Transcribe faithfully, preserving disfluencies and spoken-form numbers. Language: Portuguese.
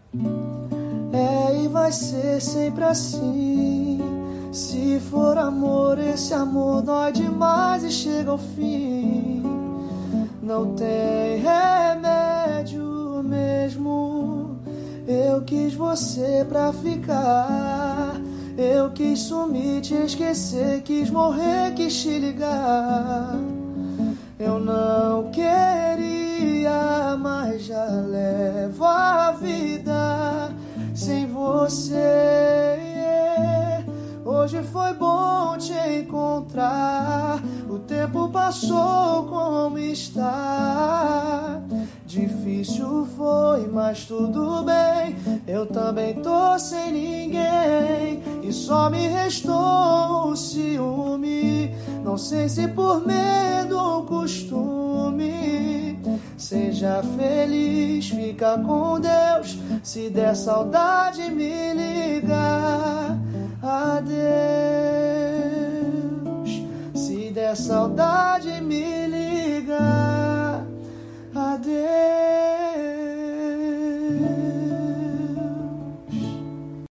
É e vai ser sempre assim. Se for amor, esse amor dói demais e chega ao fim. Não tem remédio mesmo. Eu quis você pra ficar. Eu quis sumir, te esquecer, quis morrer, quis te ligar. Eu não queria, mas já levo a vida sem você. Hoje foi bom te encontrar. O tempo passou como está. Difícil foi, mas tudo bem. Eu também tô sem ninguém e só me restou o ciúme. Não sei se por medo ou costume. Seja feliz, fica com Deus. Se der saudade, me liga. Adeus. Se der saudade, me liga. Adeus.